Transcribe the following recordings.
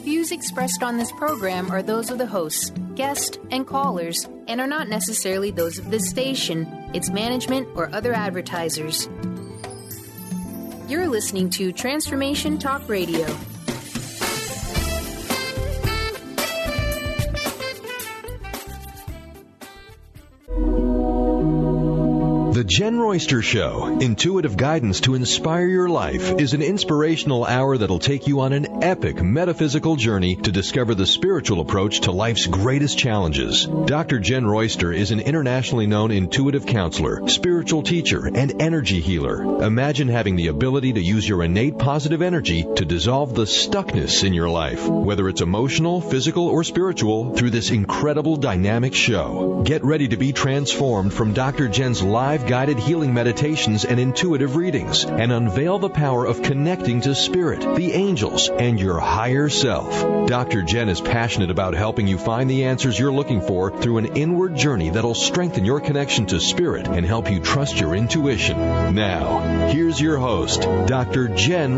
views expressed on this program are those of the hosts, guests, and callers, and are not necessarily those of this station, its management, or other advertisers. You're listening to Transformation Talk Radio. The Jen Royster Show, intuitive guidance to inspire your life, is an inspirational hour that'll take you on an epic metaphysical journey to discover the spiritual approach to life's greatest challenges. Dr. Jen Royster is an internationally known intuitive counselor, spiritual teacher, and energy healer. Imagine having the ability to use your innate positive energy to dissolve the stuckness in your life, whether it's emotional, physical, or spiritual, through this incredible dynamic show. Get ready to be transformed from Dr. Jen's live guided healing meditations and intuitive readings, and unveil the power of connecting to spirit, the angels, and your higher self. Dr. Jen is passionate about helping you find the answers you're looking for through an inward journey that'll strengthen your connection to spirit and help you trust your intuition. Now, here's your host, Dr. Jen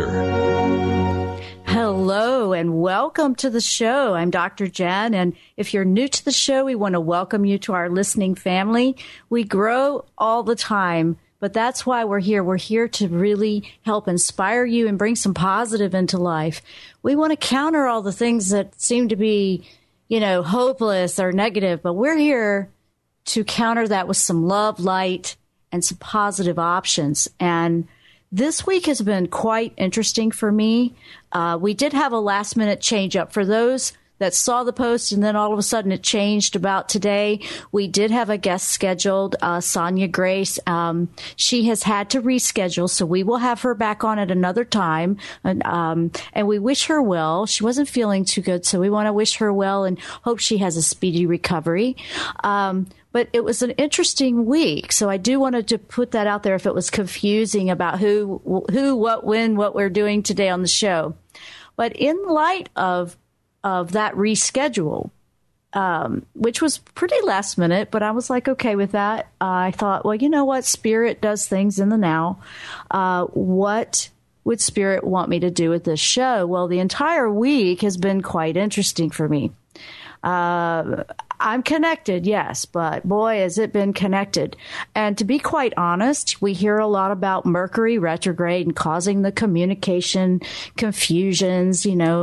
Royster. Hello and welcome to the show. I'm Dr. Jen, and if you're new to the show, we want to welcome you to our listening family. We grow all the time, but that's why we're here. We're here to really help inspire you and bring some positive into life. We want to counter all the things that seem to be, hopeless or negative, but we're here to counter that with some love, light, and some positive options. And this week has been quite interesting for me. We did have a last-minute change-up. For those that saw the post and then all of a sudden it changed about today, we did have a guest scheduled, Sonia Grace. She has had to reschedule, so we will have her back on at another time. And we wish her well. She wasn't feeling too good, so we want to wish her well and hope she has a speedy recovery. But it was an interesting week, so I do wanted to put that out there if it was confusing about who, what, when, what we're doing today on the show. But in light of that reschedule, which was pretty last minute, but I was like, okay with that. I thought, well, you know what? Spirit does things in the now. What would Spirit want me to do with this show? Well, the entire week has been quite interesting for me. I'm connected, yes, but boy, has it been connected. And to be quite honest, we hear a lot about Mercury retrograde and causing the communication confusions,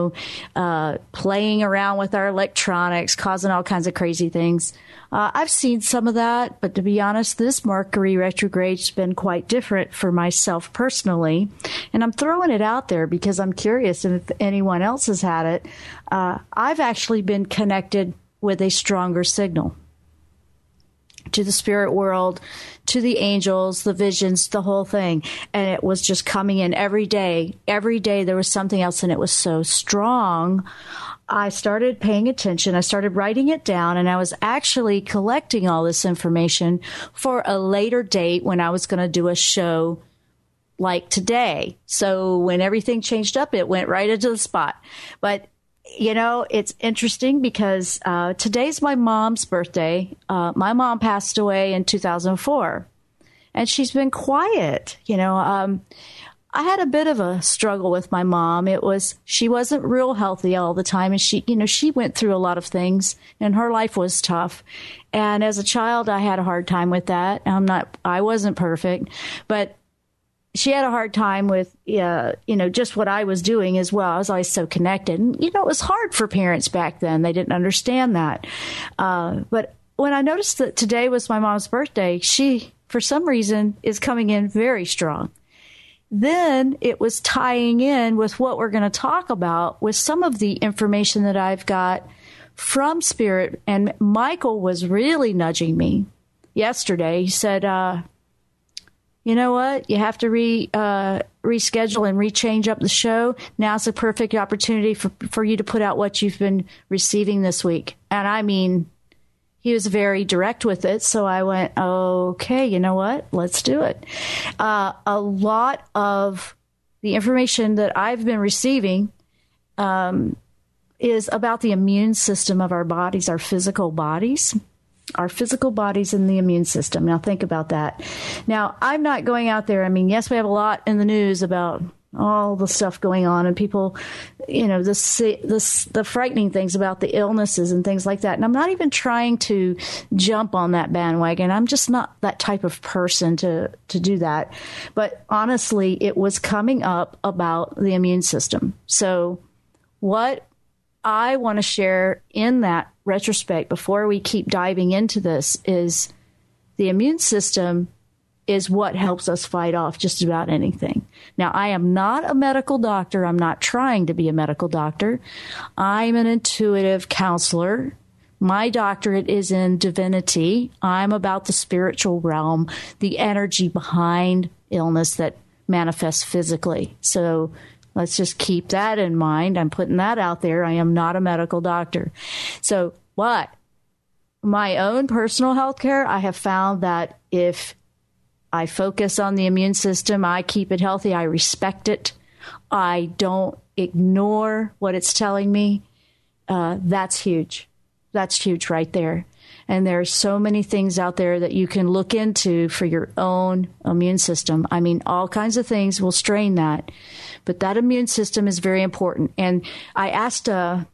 playing around with our electronics, causing all kinds of crazy things. I've seen some of that, but to be honest, this Mercury retrograde's been quite different for myself personally. And I'm throwing it out there because I'm curious if anyone else has had it. I've actually been connected with a stronger signal to the spirit world, to the angels, the visions, the whole thing. And it was just coming in every day. Every day there was something else, and it was so strong. I started paying attention. I started writing it down, and I was actually collecting all this information for a later date when I was going to do a show like today. So when everything changed up, it went right into the spot. But it's interesting because today's my mom's birthday. My mom passed away in 2004, and she's been quiet. I had a bit of a struggle with my mom. She wasn't real healthy all the time, and she went through a lot of things, and her life was tough. And as a child, I had a hard time with that. I wasn't perfect, but she had a hard time with, just what I was doing as well. I was always so connected. And, it was hard for parents back then. They didn't understand that. But when I noticed that today was my mom's birthday, she, for some reason, is coming in very strong. Then it was tying in with what we're going to talk about with some of the information that I've got from Spirit. And Michael was really nudging me yesterday. He said, you know what? You have to reschedule and rechange up the show. Now's the perfect opportunity for you to put out what you've been receiving this week. And I mean, he was very direct with it. So I went, okay, you know what? Let's do it. A lot of the information that I've been receiving is about the immune system of our bodies, our physical bodies. Our physical bodies and the immune system. Now, think about that. Now, I'm not going out there. I mean, yes, we have a lot in the news about, all the stuff going on, and people, the frightening things about the illnesses and things like that. And I'm not even trying to jump on that bandwagon. I'm just not that type of person to do that. But honestly, it was coming up about the immune system. So what I want to share in that retrospect before we keep diving into this is the immune system is what helps us fight off just about anything. Now, I am not a medical doctor. I'm not trying to be a medical doctor. I'm an intuitive counselor. My doctorate is in divinity. I'm about the spiritual realm, the energy behind illness that manifests physically. So let's just keep that in mind. I'm putting that out there. I am not a medical doctor. So what? My own personal health care, I have found that if I focus on the immune system, I keep it healthy, I respect it, I don't ignore what it's telling me, that's huge. That's huge right there. And there are so many things out there that you can look into for your own immune system. I mean, all kinds of things will strain that. But that immune system is very important. And I asked,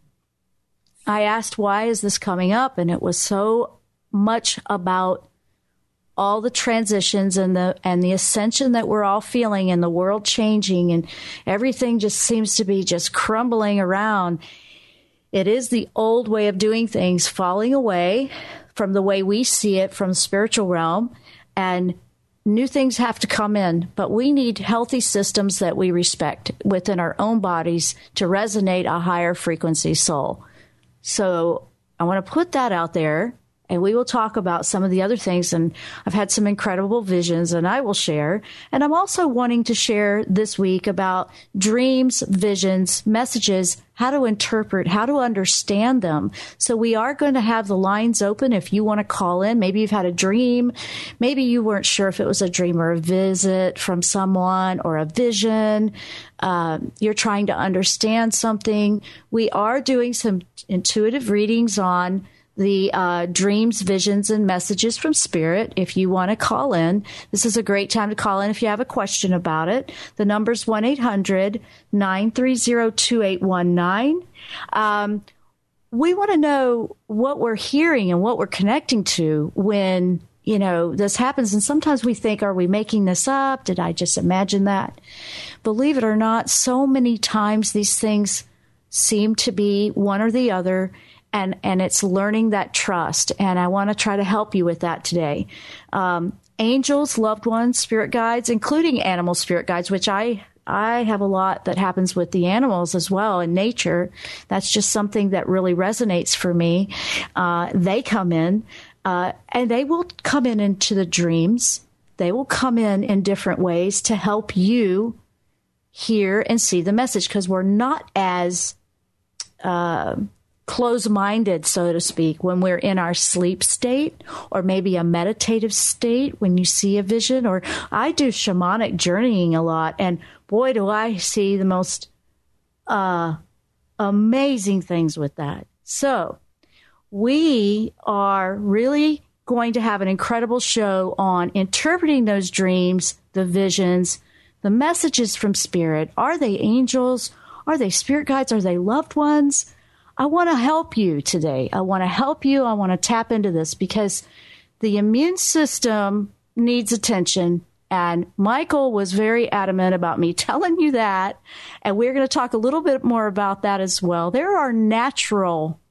why is this coming up? And it was so much about all the transitions and the ascension that we're all feeling and the world changing and everything just seems to be just crumbling around. It is the old way of doing things falling away from the way we see it from the spiritual realm, and new things have to come in. But we need healthy systems that we respect within our own bodies to resonate a higher frequency soul. So I want to put that out there. And we will talk about some of the other things. And I've had some incredible visions, and I will share. And I'm also wanting to share this week about dreams, visions, messages, how to interpret, how to understand them. So we are going to have the lines open if you want to call in. Maybe you've had a dream. Maybe you weren't sure if it was a dream or a visit from someone or a vision. You're trying to understand something. We are doing some intuitive readings on the dreams, visions, and messages from Spirit. If you want to call in, this is a great time to call in if you have a question about it. The number's 1-800-930-2819. We want to know what we're hearing and what we're connecting to when, this happens. And sometimes we think, are we making this up? Did I just imagine that? Believe it or not, so many times these things seem to be one or the other. And it's learning that trust. And I want to try to help you with that today. Angels, loved ones, spirit guides, including animal spirit guides, which I have a lot that happens with the animals as well in nature. That's just something that really resonates for me. They come in, and they will come in into the dreams. They will come in different ways to help you hear and see the message, because we're not as close-minded, so to speak, when we're in our sleep state or maybe a meditative state when you see a vision. Or I do shamanic journeying a lot, and boy, do I see the most amazing things with that. So we are really going to have an incredible show on interpreting those dreams, the visions, the messages from Spirit. Are they angels? Are they spirit guides? Are they loved ones? I want to help you today. I want to help you. I want to tap into this because the immune system needs attention. And Michael was very adamant about me telling you that. And we're going to talk a little bit more about that as well. There are natural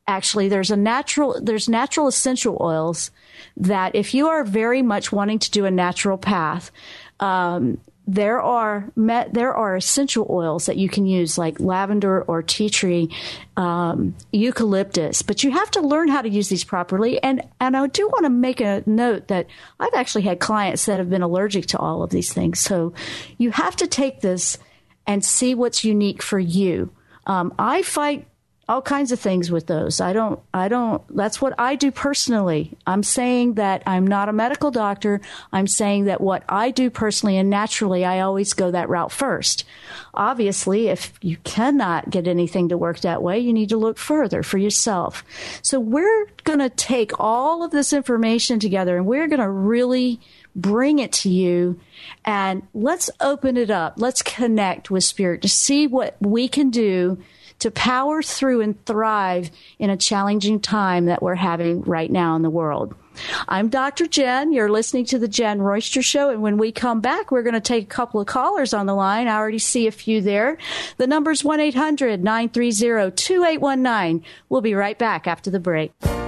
essential oils that if you are very much wanting to do a natural path, there are essential oils that you can use, like lavender or tea tree, eucalyptus, but you have to learn how to use these properly. And I do want to make a note that I've actually had clients that have been allergic to all of these things. So you have to take this and see what's unique for you. I fight all kinds of things with those. That's what I do personally. I'm saying that I'm not a medical doctor. I'm saying that what I do personally and naturally, I always go that route first. Obviously, if you cannot get anything to work that way, you need to look further for yourself. So we're going to take all of this information together and we're going to really bring it to you, and let's open it up. Let's connect with Spirit to see what we can do to power through and thrive in a challenging time that we're having right now in the world. I'm Dr. Jen. You're listening to The Jen Royster Show. And when we come back, we're going to take a couple of callers on the line. I already see a few there. The number's 1-800-930-2819. We'll be right back after the break.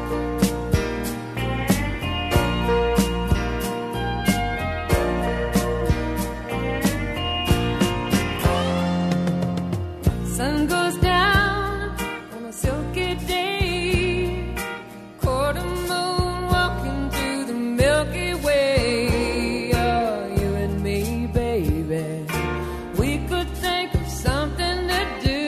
Sun goes down on a silky day, quarter moon walking through the Milky Way. Oh, you and me, baby, we could think of something to do.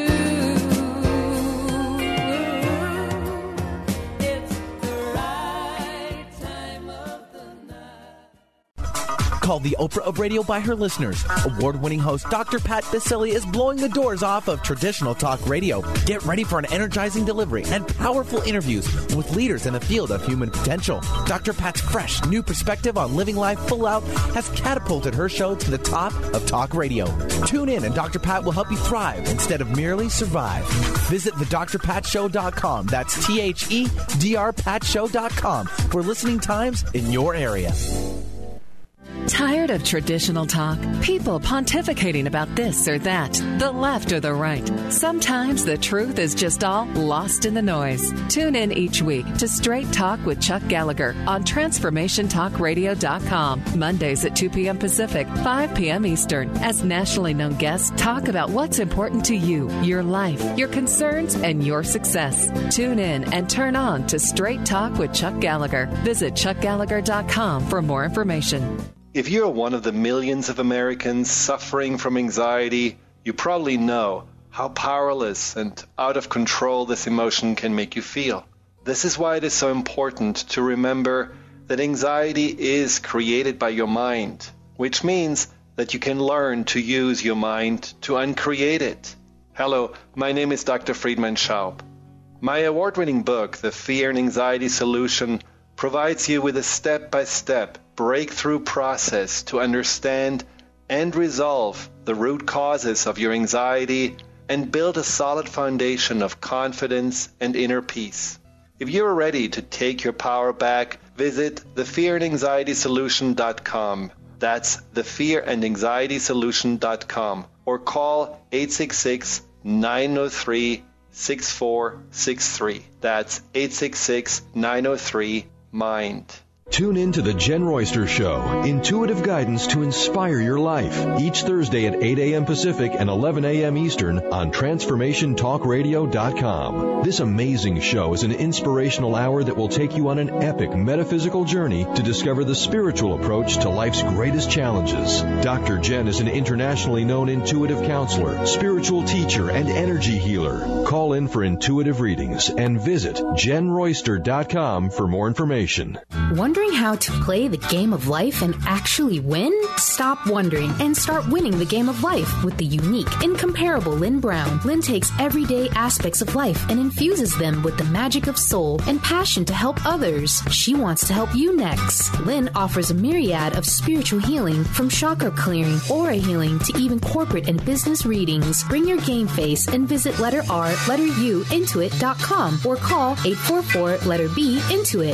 It's the right time of the night. Called the Oprah of radio by her listeners, award-winning host Dr. Pat Baccili is blowing the doors off of traditional talk radio. Get ready for an energizing delivery and powerful interviews with leaders in the field of human potential. Dr. Pat's fresh, new perspective on living life full out has catapulted her show to the top of talk radio. Tune in and Dr. Pat will help you thrive instead of merely survive. Visit thedrpatshow.com. That's THEDRPatShow.com for listening times in your area. Tired of traditional talk? People pontificating about this or that, the left or the right. Sometimes the truth is just all lost in the noise. Tune in each week to Straight Talk with Chuck Gallagher on TransformationTalkRadio.com. Mondays at 2 p.m. Pacific, 5 p.m. Eastern, as nationally known guests talk about what's important to you, your life, your concerns, and your success. Tune in and turn on to Straight Talk with Chuck Gallagher. Visit ChuckGallagher.com for more information. If you're one of the millions of Americans suffering from anxiety, you probably know how powerless and out of control this emotion can make you feel. This is why it is so important to remember that anxiety is created by your mind, which means that you can learn to use your mind to uncreate it. Hello, my name is Dr. Friedemann Schaub. My award-winning book, The Fear and Anxiety Solution, provides you with a step-by-step breakthrough process to understand and resolve the root causes of your anxiety and build a solid foundation of confidence and inner peace. If you're ready to take your power back, visit thefearandanxietysolution.com. That's thefearandanxietysolution.com, or call 866-903-6463. That's 866-903-MIND. Tune in to The Jen Royster Show, intuitive guidance to inspire your life, each Thursday at 8 a.m. Pacific and 11 a.m. Eastern on TransformationTalkRadio.com. This amazing show is an inspirational hour that will take you on an epic metaphysical journey to discover the spiritual approach to life's greatest challenges. Dr. Jen is an internationally known intuitive counselor, spiritual teacher, and energy healer. Call in for intuitive readings and visit JenRoyster.com for more information. Wondering how to play the game of life and actually win? Stop wondering and start winning the game of life with the unique, incomparable Lynn Brown. Lynn takes everyday aspects of life and infuses them with the magic of soul and passion to help others. She wants to help you next. Lynn offers a myriad of spiritual healing, from chakra clearing, aura healing, to even corporate and business readings. Bring your game face and visit letter R, letter U, intuit.com or call 844 letter B, Intuit.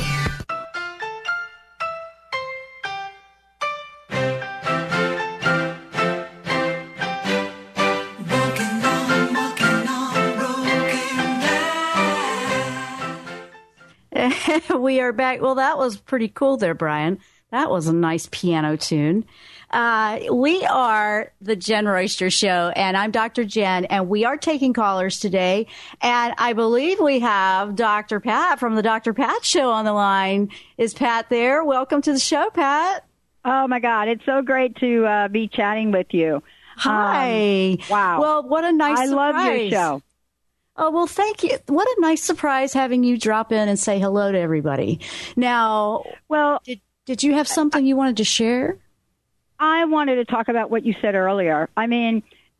We are back. Well, that was pretty cool there, Brian. That was a nice piano tune. We are the Jen Royster Show, and I'm Dr. Jen, and we are taking callers today. And I believe we have Dr. Pat from the Dr. Pat Show on the line. Is Pat there? Welcome to the show, Pat. Oh, my God. It's so great to be chatting with you. Hi. Wow. Well, what a nice surprise. I love your show. Oh, well, thank you. What a nice surprise having you drop in and say hello to everybody. Now, well, did you have something you wanted to share? I wanted to talk about what you said earlier. I mean,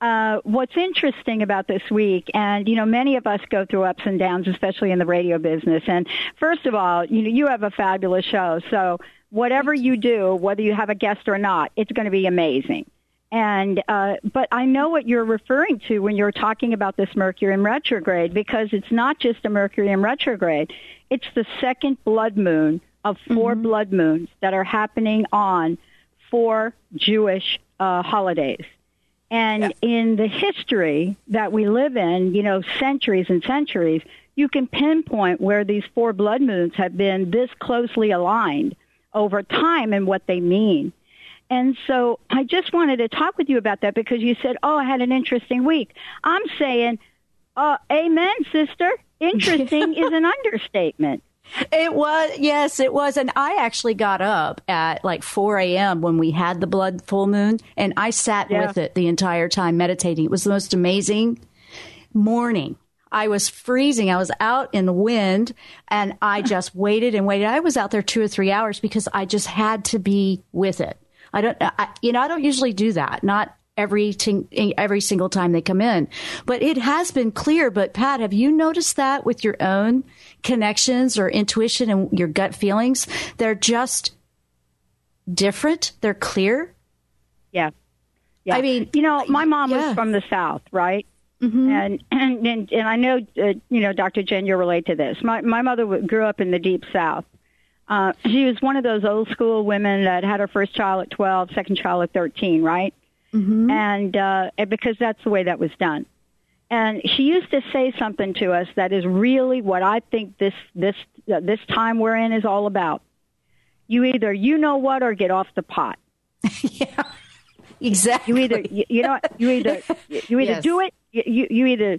what's interesting about this week, and, many of us go through ups and downs, especially in the radio business. And first of all, you have a fabulous show. So whatever you do, whether you have a guest or not, it's going to be amazing. And but I know what you're referring to when you're talking about this Mercury in retrograde, because it's not just a Mercury in retrograde. It's the second blood moon of 4 blood moons that are happening on 4 Jewish holidays. And in the history that we live in, centuries and centuries, you can pinpoint where these 4 blood moons have been this closely aligned over time and what they mean. And so I just wanted to talk with you about that, because you said, I had an interesting week. I'm saying, amen, sister. Interesting is an understatement. It was, yes, it was. And I actually got up at like 4 a.m. when we had the blood full moon, and I sat with it the entire time meditating. It was the most amazing morning. I was freezing. I was out in the wind, and I just waited and waited. I was out there 2 or 3 hours because I just had to be with it. I don't usually do that. Not every single time they come in, but it has been clear. But Pat, have you noticed that with your own connections or intuition and your gut feelings? They're just different. They're clear. Yeah. I mean, my mom was from the South, right? And I know, Dr. Jen, you'll relate to this. My mother grew up in the deep South. She was one of those old school women that had her first child at 12, second child at 13, right? And because that's the way that was done. And she used to say something to us that is really what I think this time we're in is all about. You either or get off the pot. Yeah, exactly. You either yes. do it. You either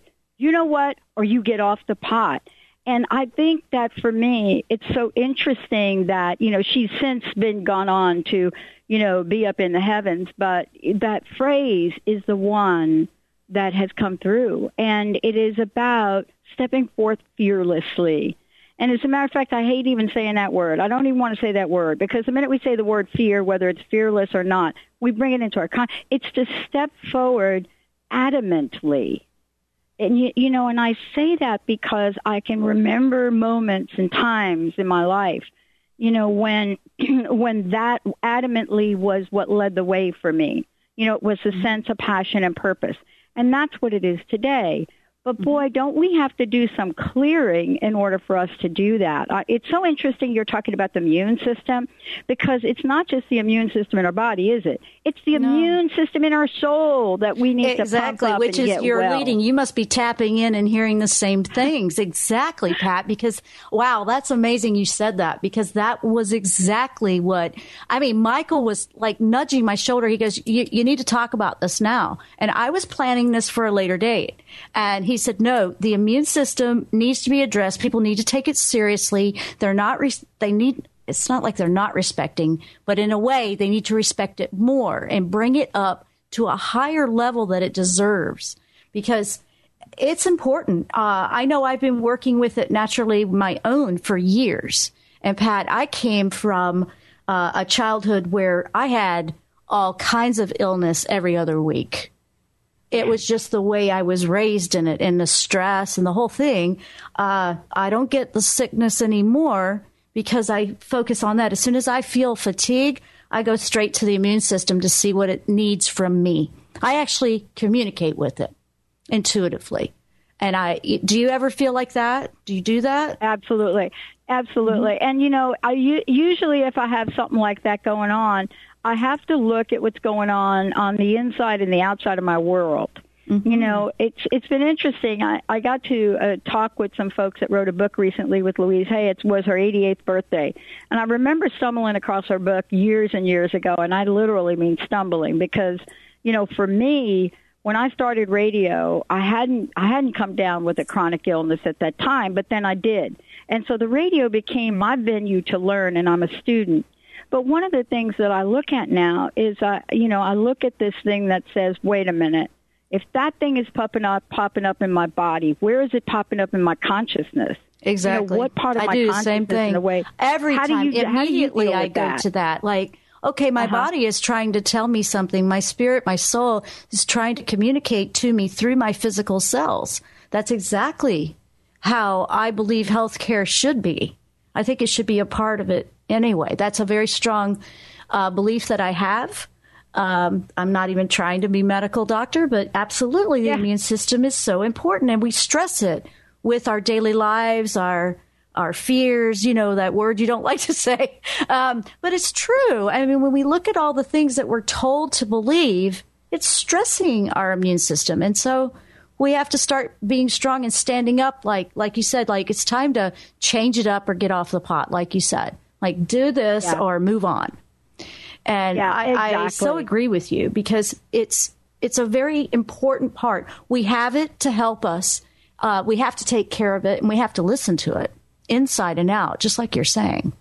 or you get off the pot. And I think that for me, it's so interesting that, she's since been gone on to, be up in the heavens. But that phrase is the one that has come through. And it is about stepping forth fearlessly. And as a matter of fact, I hate even saying that word. I don't even want to say that word, because the minute we say the word fear, whether it's fearless or not, we bring it into our it's to step forward adamantly. And, and I say that because I can remember moments and times in my life, when that adamantly was what led the way for me. It was a sense of passion and purpose. And that's what it is today. But boy, don't we have to do some clearing in order for us to do that. It's so interesting you're talking about the immune system, because it's not just the immune system in our body, is it? It's the immune system in our soul that we need to pump up which and is get your well. leading. You must be tapping in and hearing the same things. Exactly, Pat, because, wow, that's amazing you said that, because that was exactly what, Michael was like nudging my shoulder. He goes, you need to talk about this now. And I was planning this for a later date. And he said, no, the immune system needs to be addressed. People need to take it seriously. It's not like they're not respecting, but in a way they need to respect it more and bring it up to a higher level that it deserves, because it's important. I know I've been working with it naturally, my own, for years. And Pat, I came from a childhood where I had all kinds of illness every other week. It was just the way I was raised in it, and the stress and the whole thing. I don't get the sickness anymore because I focus on that. As soon as I feel fatigue, I go straight to the immune system to see what it needs from me. I actually communicate with it intuitively. And do you ever feel like that? Do you do that? Absolutely. Absolutely. And, usually if I have something like that going on, I have to look at what's going on the inside and the outside of my world. It's been interesting. I got to talk with some folks that wrote a book recently with Louise Hay. It was her 88th birthday. And I remember stumbling across her book years and years ago, and I literally mean stumbling, because, for me, when I started radio, I hadn't come down with a chronic illness at that time, but then I did. And so the radio became my venue to learn, and I'm a student. But one of the things that I look at now is, I look at this thing that says, wait a minute, if that thing is popping up in my body, where is it popping up in my consciousness? Exactly. What part of my do the consciousness same thing. in a way? Every time, immediately I go that? to that. Like, okay, my body is trying to tell me something. My spirit, my soul is trying to communicate to me through my physical cells. That's exactly how I believe healthcare should be. I think it should be a part of it anyway. That's a very strong belief that I have. I'm not even trying to be a medical doctor, but absolutely the immune system is so important, and we stress it with our daily lives, our fears, you know, that word you don't like to say. But it's true. I mean, when we look at all the things that we're told to believe, it's stressing our immune system. And so we have to start being strong and standing up, like you said, like it's time to change it up or get off the pot, like you said. Like do this or move on. And I so agree with you, because it's a very important part. We have it to help us. We have to take care of it, and we have to listen to it inside and out, just like you're saying.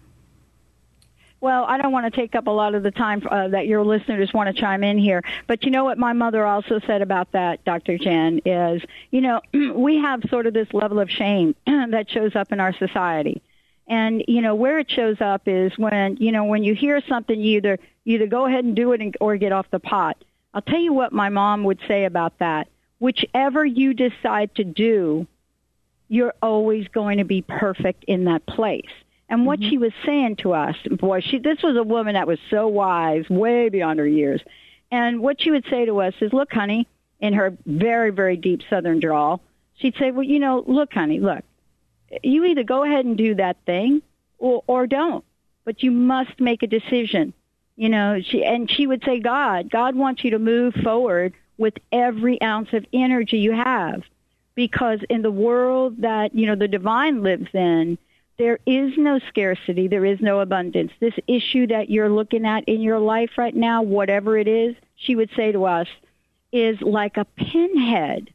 Well, I don't want to take up a lot of the time that your listeners want to chime in here. But you know what my mother also said about that, Dr. Jen, is, you know, we have sort of this level of shame that shows up in our society. And, you know, where it shows up is when, you know, when you hear something, you either go ahead and do it or get off the pot. I'll tell you what my mom would say about that. Whichever you decide to do, you're always going to be perfect in that place. And what she was saying to us, boy, this was a woman that was so wise, way beyond her years. And what she would say to us is, look, honey, in her very, very deep Southern drawl, she'd say, well, you know, look, honey, look. You either go ahead and do that thing or don't, but you must make a decision. You know, she would say, God wants you to move forward with every ounce of energy you have, because in the world that, you know, the divine lives in, there is no scarcity. There is no abundance. This issue that you're looking at in your life right now, whatever it is, she would say to us, is like a pinhead,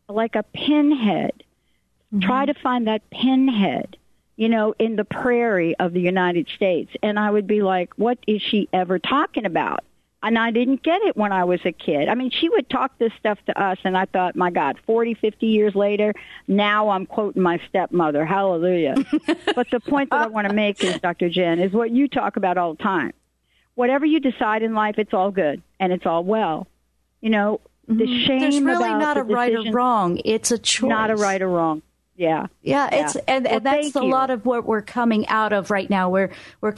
Try to find that pinhead, you know, in the prairie of the United States. And I would be like, what is she ever talking about? And I didn't get it when I was a kid. I mean, she would talk this stuff to us, and I thought, my God, 40, 50 years later, now I'm quoting my stepmother. Hallelujah. But the point that I want to make is, Dr. Jen, is what you talk about all the time. Whatever you decide in life, it's all good, and it's all well. You know, the shame There's really about not the a right or decision, wrong. It's a choice. not a right or wrong. Yeah. It's and that's a lot of what we're coming out of right now. We're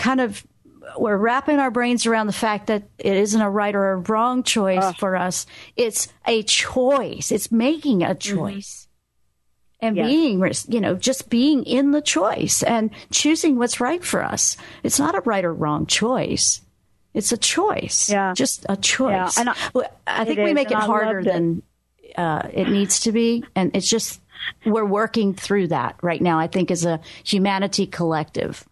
wrapping our brains around the fact that it isn't a right or a wrong choice for us. It's a choice. It's making a choice. And being, you know, just being in the choice and choosing what's right for us. It's not a right or wrong choice. It's a choice. Yeah. Just a choice. Yeah. And I think we make it harder than it needs to be. And it's just, we're working through that right now, I think, as a humanity collective.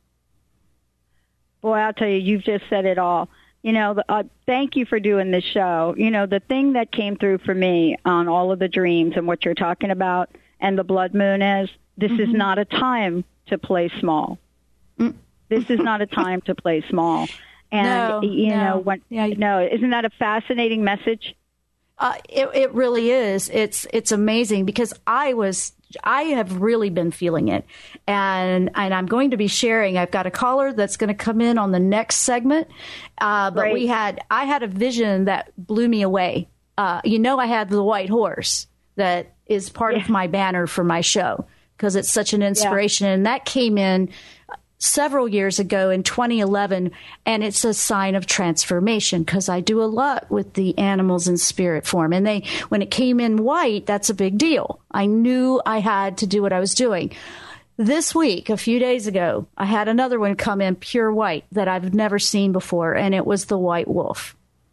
Boy, I'll tell you, you've just said it all. You know, thank you for doing this show. You know, the thing that came through for me on all of the dreams and what you're talking about and the blood moon is, this is not a time to play small. This is not a time to play small. And, isn't that a fascinating message? It really is. It's amazing, because I have really been feeling it, and I'm going to be sharing. I've got a caller that's going to come in on the next segment. But I had a vision that blew me away. You know, I had the white horse that is part of my banner for my show, because it's such an inspiration, and that came in several years ago in 2011, and it's a sign of transformation, because I do a lot with the animals in spirit form. And when it came in white, that's a big deal. I knew I had to do what I was doing. This week, a few days ago, I had another one come in pure white that I've never seen before, and it was the white wolf.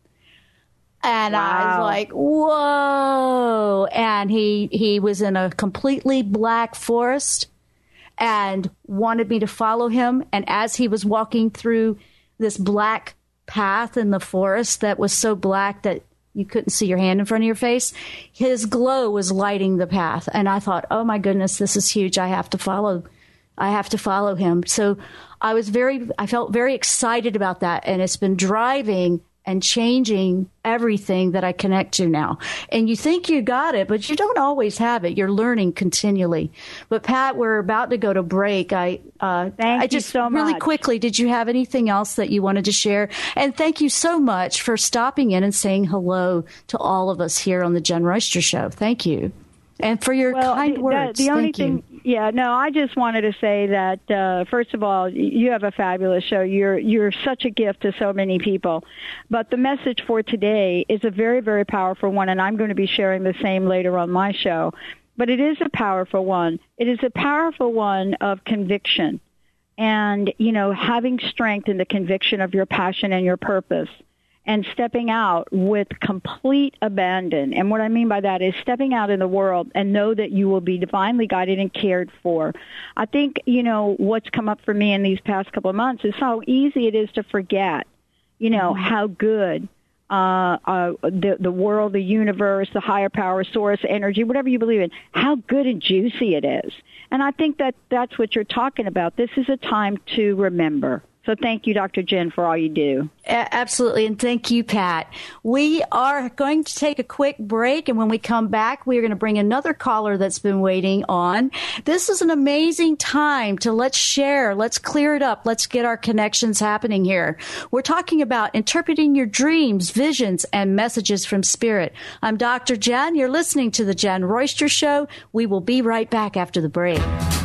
And I was like, whoa. And he was in a completely black forest and wanted me to follow him. And as he was walking through this black path in the forest that was so black that you couldn't see your hand in front of your face, his glow was lighting the path. And I thought, oh my goodness, this is huge. I have to follow him. So I felt very excited about that. And it's been driving and changing everything that I connect to now. And you think you got it, but you don't always have it. You're learning continually. But Pat, we're about to go to break. Thank you so much. Really quickly, did you have anything else that you wanted to share? And thank you so much for stopping in and saying hello to all of us here on the Jen Royster Show. Thank you. And for your kind words. The only thing, I just wanted to say that, first of all, you have a fabulous show. You're such a gift to so many people. But the message for today is a very, very powerful one, and I'm going to be sharing the same later on my show. But it is a powerful one. It is a powerful one of conviction and, having strength in the conviction of your passion and your purpose. And stepping out with complete abandon. And what I mean by that is stepping out in the world and know that you will be divinely guided and cared for. I think, what's come up for me in these past couple of months is how easy it is to forget, how good the world, the universe, the higher power, source, energy, whatever you believe in, how good and juicy it is. And I think that that's what you're talking about. This is a time to remember. So thank you, Dr. Jen, for all you do. Absolutely. And thank you, Pat. We are going to take a quick break. And when we come back, we are going to bring another caller that's been waiting on. This is an amazing time to let's share. Let's clear it up. Let's get our connections happening here. We're talking about interpreting your dreams, visions, and messages from spirit. I'm Dr. Jen. You're listening to the Jen Royster Show. We will be right back after the break.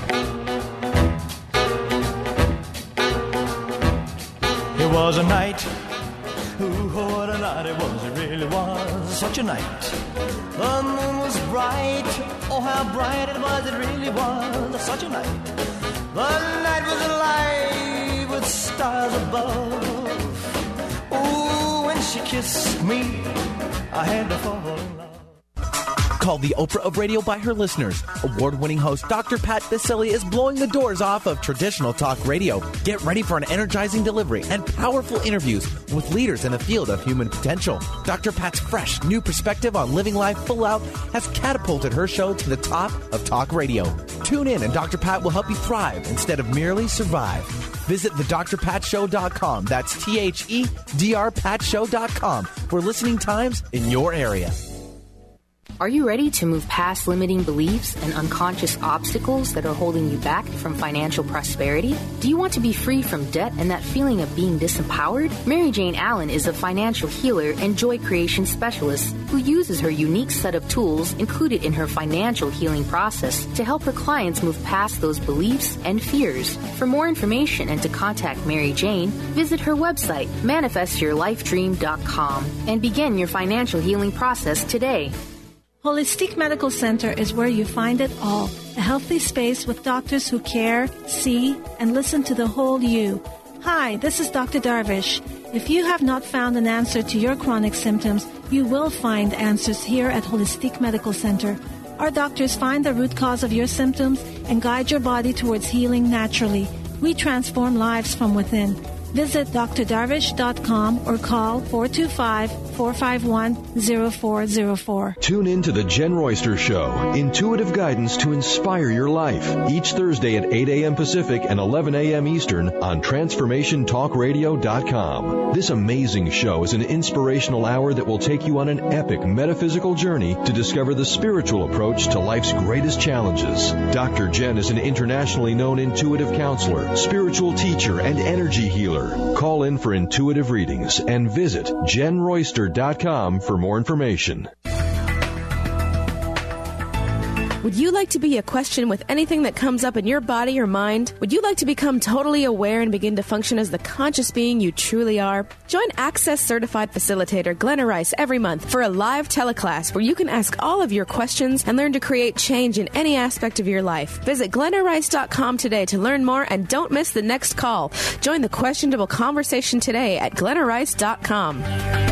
It was a night, what a night it was, it really was such a night. The moon was bright, oh how bright it was, it really was such a night. The night was alive with stars above. Oh, when she kissed me, I had to fall in love. Called the Oprah of radio by her listeners, award-winning host Dr. Pat Baccili is blowing the doors off of traditional talk radio. Get ready for an energizing delivery and powerful interviews with leaders in the field of human potential. Dr. Pat's fresh, new perspective on living life full out has catapulted her show to the top of talk radio. Tune in and Dr. Pat will help you thrive instead of merely survive. Visit thedrpatshow.com. That's THEDRPatshow.com for listening times in your area. Are you ready to move past limiting beliefs and unconscious obstacles that are holding you back from financial prosperity? Do you want to be free from debt and that feeling of being disempowered? Mary Jane Allen is a financial healer and joy creation specialist who uses her unique set of tools included in her financial healing process to help her clients move past those beliefs and fears. For more information and to contact Mary Jane, visit her website, manifestyourlifedream.com, and begin your financial healing process today. Holistic Medical Center is where you find it all. A healthy space with doctors who care, see, and listen to the whole you. Hi, this is Dr. Darvish. If you have not found an answer to your chronic symptoms, you will find answers here at Holistic Medical Center. Our doctors find the root cause of your symptoms and guide your body towards healing naturally. We transform lives from within. Visit drdarvish.com or call 425-451-0404. Tune in to the Jen Royster Show, intuitive guidance to inspire your life. Each Thursday at 8 a.m. Pacific and 11 a.m. Eastern on TransformationTalkRadio.com. This amazing show is an inspirational hour that will take you on an epic metaphysical journey to discover the spiritual approach to life's greatest challenges. Dr. Jen is an internationally known intuitive counselor, spiritual teacher, and energy healer. Call in for intuitive readings and visit JenRoyster.com for more information. Would you like to be a question with anything that comes up in your body or mind? Would you like to become totally aware and begin to function as the conscious being you truly are? Join Access Certified Facilitator Glenna Rice every month for a live teleclass where you can ask all of your questions and learn to create change in any aspect of your life. Visit GlennaRice.com today to learn more and don't miss the next call. Join the questionable conversation today at GlennaRice.com.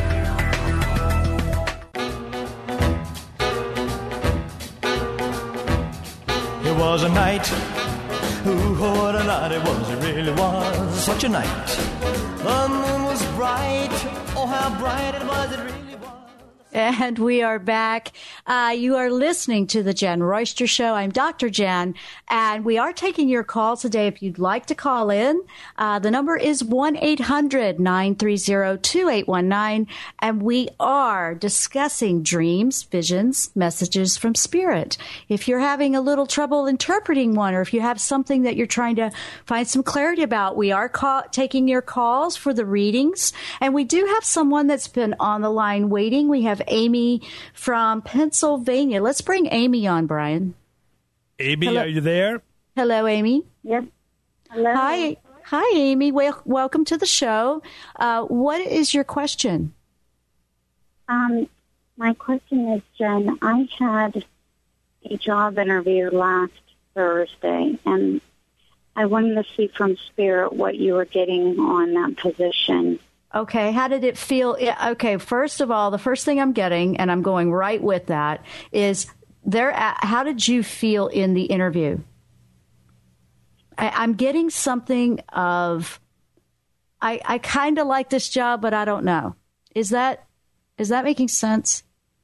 It was a night, ooh, what a night it was, it really was such a night. The moon was bright, oh how bright it was, it really was And we are back. You are listening to the Jen Royster Show. I'm Dr. Jen, and we are taking your call today if you'd like to call in. The number is 1-800-930-2819, and we are discussing dreams, visions, messages from Spirit. If you're having a little trouble interpreting one, or if you have something that you're trying to find some clarity about, we are taking your calls for the readings, and we do have someone that's been on the line waiting. We have Amy from Pennsylvania. Let's bring Amy on, Brian. Amy, hello. Are you there? Hello, Amy. Yes. Hello. Hi, Amy. Welcome to the show. What is your question? My question is, Jen, I had a job interview last Thursday, and I wanted to see from Spirit what you were getting on that position. Okay, how did it feel? Okay, first of all, the first thing I'm getting, and I'm going right with that, is how did you feel in the interview? I'm getting something of, I kind of like this job, but I don't know. Is that making sense?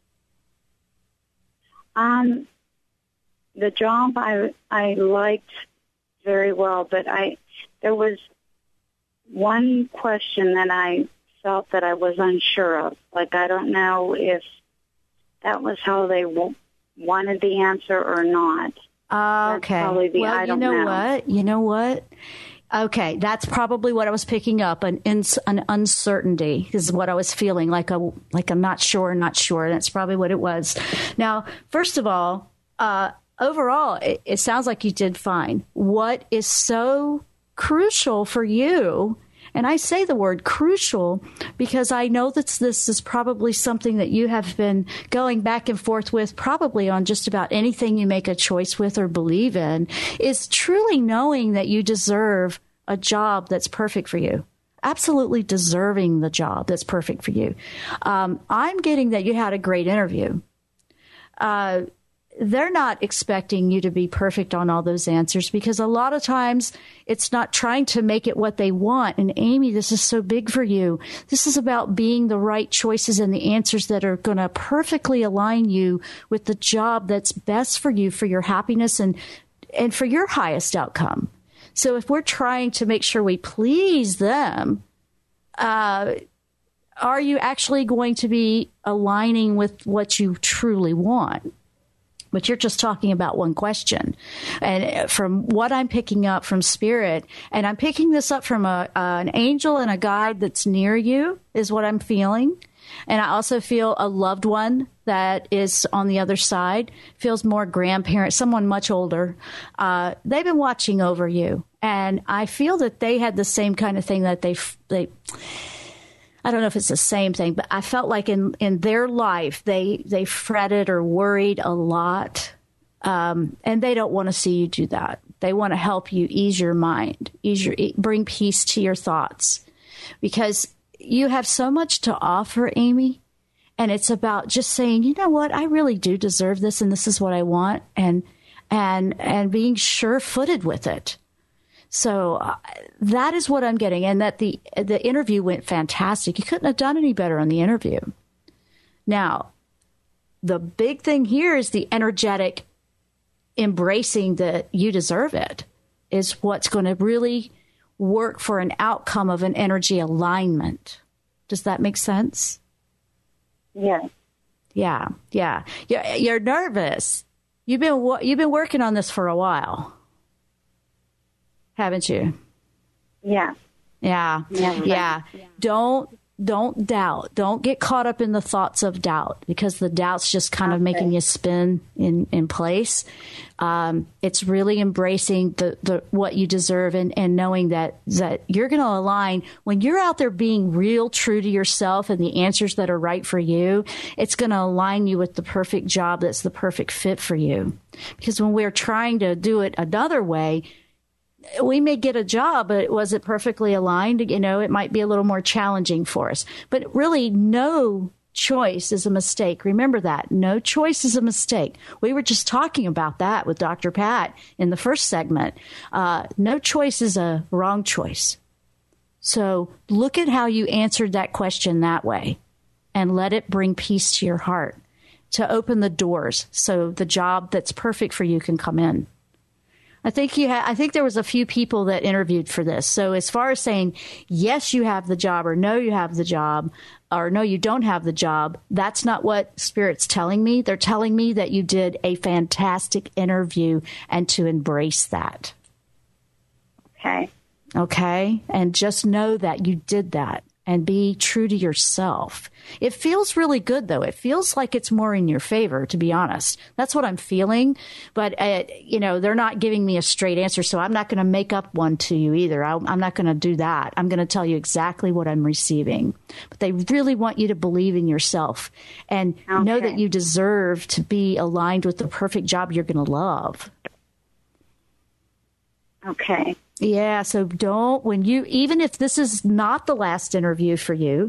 The job I liked very well, but there was one question that I felt that I was unsure of. Like, I don't know if that was how they wanted the answer or not. Okay. Well, you know what? Okay, that's probably what I was picking up. An uncertainty is what I was feeling, like I'm not sure, and that's probably what it was. Now, first of all, overall, it sounds like you did fine. What is so crucial for you, and I say the word crucial because I know that this is probably something that you have been going back and forth with probably on just about anything you make a choice with or believe in, is truly knowing that you deserve a job that's perfect for you. Absolutely deserving the job that's perfect for you. I'm getting that you had a great interview. They're not expecting you to be perfect on all those answers, because a lot of times it's not trying to make it what they want. And Amy, this is so big for you. This is about being the right choices and the answers that are going to perfectly align you with the job that's best for you, for your happiness and for your highest outcome. So if we're trying to make sure we please them, are you actually going to be aligning with what you truly want? But you're just talking about one question. And from what I'm picking up from Spirit, and I'm picking this up from an angel and a guide that's near you, is what I'm feeling. And I also feel a loved one that is on the other side, feels more grandparent, someone much older. They've been watching over you. And I feel that they had the same kind of thing that they I don't know if it's the same thing, but I felt like in their life, they fretted or worried a lot. And they don't want to see you do that. They want to help you ease your mind, bring peace to your thoughts, because you have so much to offer, Amy. And it's about just saying, you know what, I really do deserve this, and this is what I want, and being sure-footed with it. So that is what I'm getting, and that the interview went fantastic. You couldn't have done any better on the interview. Now, the big thing here is the energetic embracing that you deserve it is what's going to really work for an outcome of an energy alignment. Does that make sense? Yes. Yeah. You're nervous. You've been working on this for a while, haven't you? Yeah. Yeah. Don't doubt. Don't get caught up in the thoughts of doubt, because the doubt's just kind of making you spin in place. It's really embracing the what you deserve and knowing that you're going to align when you're out there being real true to yourself and the answers that are right for you. It's going to align you with the perfect job that's the perfect fit for you. Because when we're trying to do it another way, we may get a job, but was it perfectly aligned? You know, it might be a little more challenging for us. But really, no choice is a mistake. Remember that. No choice is a mistake. We were just talking about that with Dr. Pat in the first segment. No choice is a wrong choice. So look at how you answered that question that way. and let it bring peace to your heart, to open the doors so the job that's perfect for you can come in. I think there was a few people that interviewed for this. So as far as saying, yes, you have the job, or no, you have the job, or no, you don't have the job, that's not what Spirit's telling me. They're telling me that you did a fantastic interview and to embrace that. Okay. Okay? And just know that you did that. And be true to yourself. It feels really good, though. It feels like it's more in your favor, to be honest. That's what I'm feeling. But, they're not giving me a straight answer, so I'm not going to make up one to you either. I'm not going to do that. I'm going to tell you exactly what I'm receiving. But they really want you to believe in yourself and know that you deserve to be aligned with the perfect job you're going to love. Okay. Yeah, so even if this is not the last interview for you,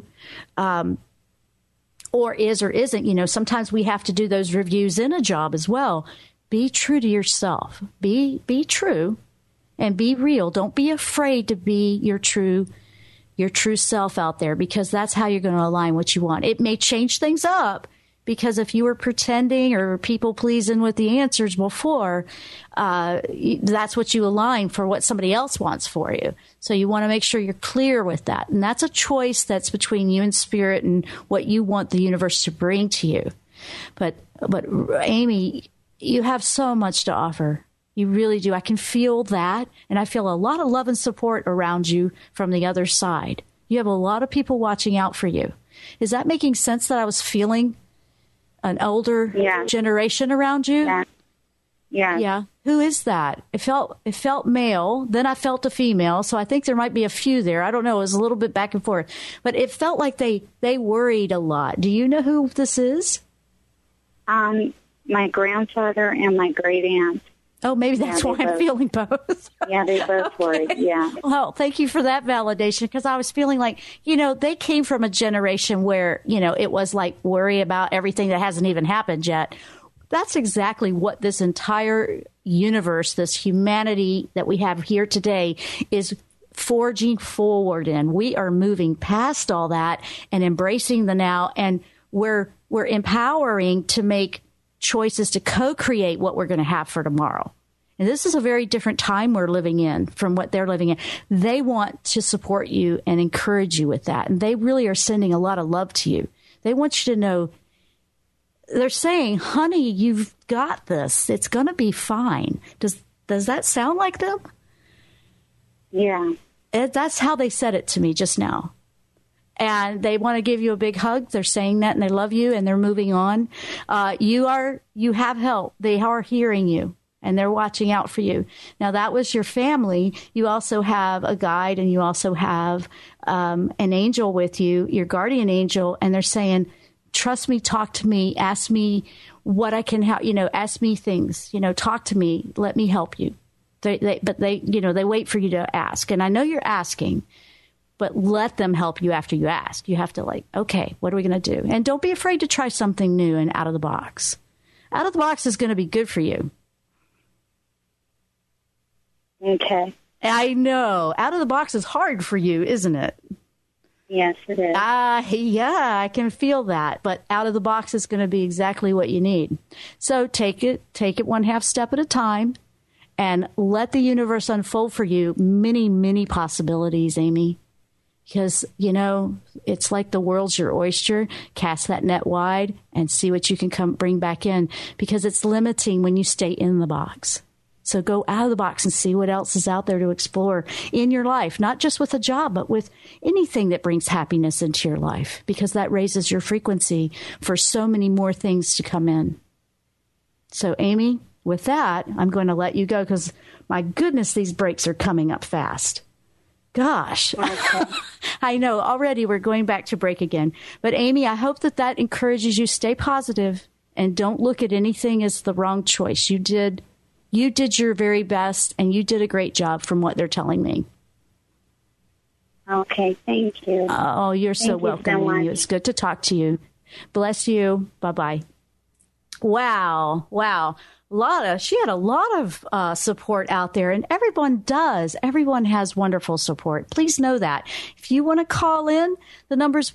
or is or isn't, sometimes we have to do those reviews in a job as well. Be true to yourself. Be true and be real. Don't be afraid to be your true self out there, because that's how you're going to align what you want. It may change things up, because if you were pretending or people pleasing with the answers before, that's what you align for what somebody else wants for you. So you want to make sure you're clear with that. And that's a choice that's between you and Spirit and what you want the universe to bring to you. But Amy, you have so much to offer. You really do. I can feel that. And I feel a lot of love and support around you from the other side. You have a lot of people watching out for you. Is that making sense, that I was feeling an older generation around you? Yeah. Who is that? It felt male. Then I felt a female. So I think there might be a few there. I don't know. It was a little bit back and forth. But it felt like they worried a lot. Do you know who this is? My grandfather and my great aunt. Oh, maybe that's why I'm feeling both. Yeah, they both worried, yeah. Well, thank you for that validation, because I was feeling like, they came from a generation where, it was like worry about everything that hasn't even happened yet. That's exactly what this entire universe, this humanity that we have here today is forging forward in. We are moving past all that and embracing the now, and we're empowering to make choices to co-create what we're going to have for tomorrow. And this is a very different time we're living in from what they're living in. They want to support you and encourage you with that. And they really are sending a lot of love to you. They want you to know, they're saying, honey, you've got this. It's going to be fine. Does that sound like them? Yeah. That's how they said it to me just now. And they want to give you a big hug. They're saying that, and they love you, and they're moving on. You have help. They are hearing you, and they're watching out for you. Now, that was your family. You also have a guide, and you also have an angel with you, your guardian angel, and they're saying, trust me, talk to me, ask me what I can help, ask me things, talk to me, let me help you. They wait for you to ask. And I know you're asking, but let them help you after you ask. You have to okay, what are we going to do? And don't be afraid to try something new and out of the box. Out of the box is going to be good for you. Okay. I know. Out of the box is hard for you, isn't it? Yes, it is. Yeah, I can feel that. But out of the box is going to be exactly what you need. So take it 1/2 step at a time, and let the universe unfold for you many, many possibilities, Amy. Because, it's like the world's your oyster. Cast that net wide and see what you can bring back in, because it's limiting when you stay in the box. So go out of the box and see what else is out there to explore in your life, not just with a job, but with anything that brings happiness into your life, because that raises your frequency for so many more things to come in. So, Amy, with that, I'm going to let you go, because, my goodness, these breaks are coming up fast. Gosh, okay. I know already we're going back to break again. But Amy, I hope that encourages you. Stay positive and don't look at anything as the wrong choice. You did your very best, and you did a great job from what they're telling me. Okay, thank you. Oh, you're so welcome, Amy. It's good to talk to you. Bless you. Bye-bye. Wow. She had a lot of support out there, and everyone does. Everyone has wonderful support. Please know that. If you want to call in, the number's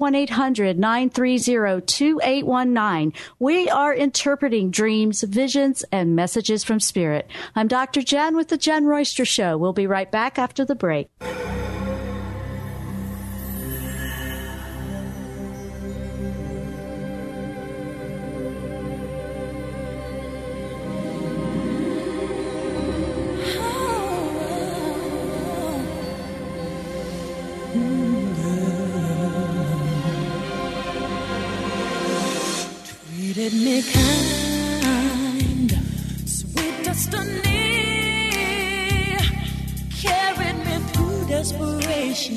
1-800-930-2819. We are interpreting dreams, visions, and messages from Spirit. I'm Dr. Jen with the Jen Royster Show. We'll be right back after the break. Treated me kind, sweet destiny, carried me through desperation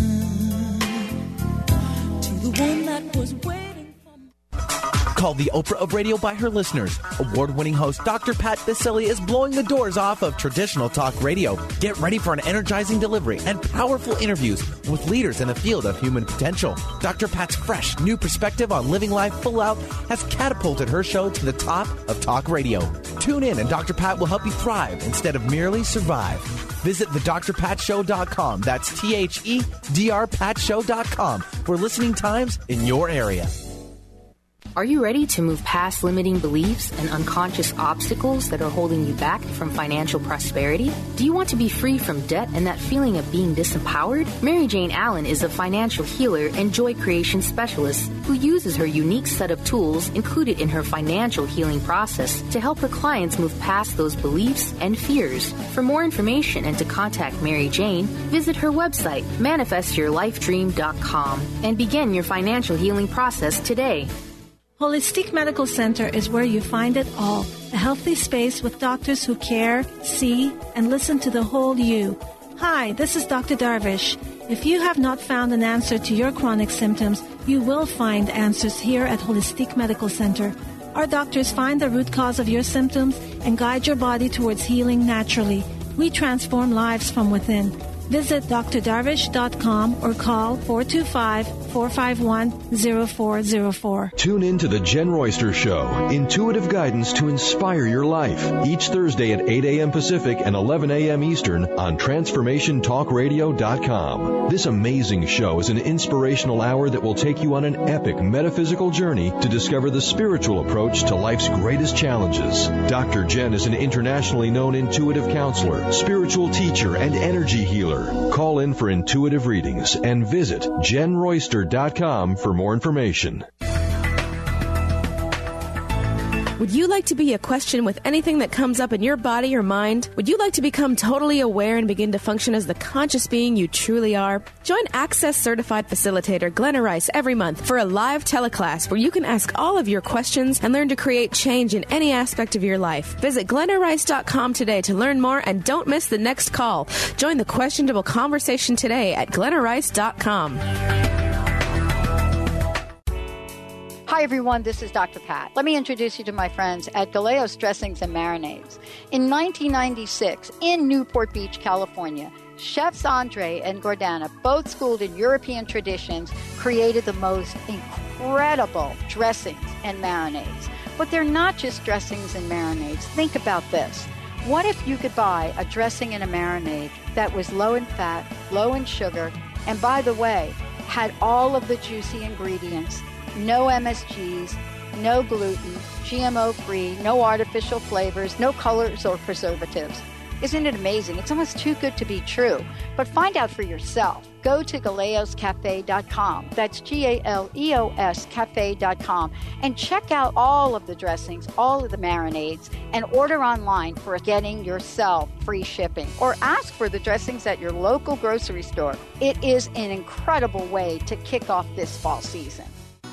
to the one that was waiting for me. Called the Oprah of radio by her listeners, award-winning host Dr. Pat Baccili is blowing the doors off of traditional talk radio. Get ready for an energizing delivery and powerful interviews with leaders in the field of human potential. Dr. Pat's fresh, new perspective on living life full out has catapulted her show to the top of talk radio. Tune in and Dr. Pat will help you thrive instead of merely survive. Visit thedrpatshow.com. That's THEDRPatshow.com for listening times in your area. Are you ready to move past limiting beliefs and unconscious obstacles that are holding you back from financial prosperity? Do you want to be free from debt and that feeling of being disempowered? Mary Jane Allen is a financial healer and joy creation specialist who uses her unique set of tools included in her financial healing process to help her clients move past those beliefs and fears. For more information and to contact Mary Jane, visit her website, manifestyourlifedream.com, and begin your financial healing process today. Holistic Medical Center is where you find it all. A healthy space with doctors who care, see, and listen to the whole you. Hi, this is Dr. Darvish. If you have not found an answer to your chronic symptoms, you will find answers here at Holistic Medical Center. Our doctors find the root cause of your symptoms and guide your body towards healing naturally. We transform lives from within. Visit drdarvish.com or call 425-451-0404. Tune in to the Jen Royster Show, intuitive guidance to inspire your life. Each Thursday at 8 a.m. Pacific and 11 a.m. Eastern on TransformationTalkRadio.com. This amazing show is an inspirational hour that will take you on an epic metaphysical journey to discover the spiritual approach to life's greatest challenges. Dr. Jen is an internationally known intuitive counselor, spiritual teacher, and energy healer. Call in for intuitive readings and visit JenRoyster.com for more information. Would you like to be a question with anything that comes up in your body or mind? Would you like to become totally aware and begin to function as the conscious being you truly are? Join Access Certified Facilitator Glenna Rice every month for a live teleclass where you can ask all of your questions and learn to create change in any aspect of your life. Visit GlennaRice.com today to learn more and don't miss the next call. Join the questionable conversation today at GlennaRice.com. Hi, everyone. This is Dr. Pat. Let me introduce you to my friends at Galeos Dressings and Marinades. In 1996, in Newport Beach, California, chefs Andre and Gordana, both schooled in European traditions, created the most incredible dressings and marinades. But they're not just dressings and marinades. Think about this. What if you could buy a dressing and a marinade that was low in fat, low in sugar, and by the way, had all of the juicy ingredients, no MSGs, no gluten, GMO-free, no artificial flavors, no colors or preservatives. Isn't it amazing? It's almost too good to be true. But find out for yourself. Go to GaleosCafe.com. That's GALEOS Cafe.com. And check out all of the dressings, all of the marinades, and order online for getting yourself free shipping. Or ask for the dressings at your local grocery store. It is an incredible way to kick off this fall season.